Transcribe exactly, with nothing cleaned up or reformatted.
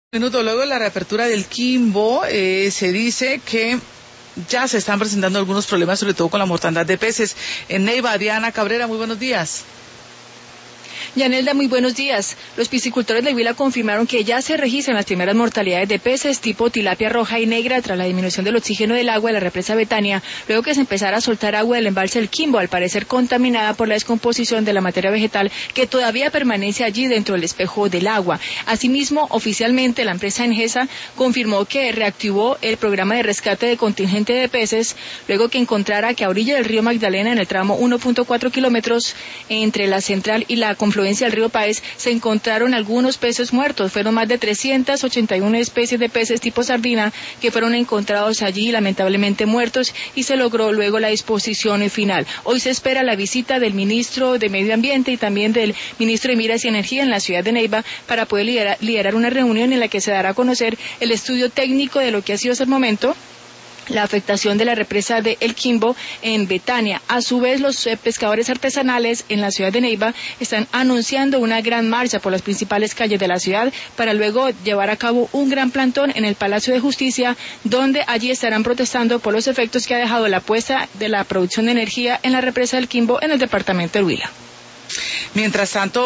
Minuto luego de la reapertura del Quimbo, eh, se dice que ya se están presentando algunos problemas, sobre todo con la mortandad de peces. En Neiva, Diana Cabrera, muy buenos días. Yanelda, muy buenos días. Los piscicultores de Huila confirmaron que ya se registran las primeras mortalidades de peces tipo tilapia roja y negra tras la disminución del oxígeno del agua de la represa Betania, luego que se empezara a soltar agua del embalse del Quimbo, al parecer contaminada por la descomposición de la materia vegetal que todavía permanece allí dentro del espejo del agua. Asimismo, oficialmente la empresa Engesa confirmó que reactivó el programa de rescate de contingente de peces, luego que encontrara que a orilla del río Magdalena, en el tramo uno punto cuatro kilómetros entre la central y la confluencia del río Páez, se encontraron algunos peces muertos. Fueron más de trescientas ochenta y una especies de peces tipo sardina que fueron encontrados allí, lamentablemente muertos, y se logró luego la disposición final. Hoy se espera la visita del ministro de Medio Ambiente y también del ministro de Minas y Energía en la ciudad de Neiva para poder liderar, liderar una reunión en la que se dará a conocer el estudio técnico de lo que ha sido hasta el momento la afectación de la represa de El Quimbo en Betania. A su vez, los eh, pescadores artesanales en la ciudad de Neiva están anunciando una gran marcha por las principales calles de la ciudad para luego llevar a cabo un gran plantón en el Palacio de Justicia, donde allí estarán protestando por los efectos que ha dejado la puesta de la producción de energía en la represa del Quimbo en el departamento de Huila. Mientras tanto,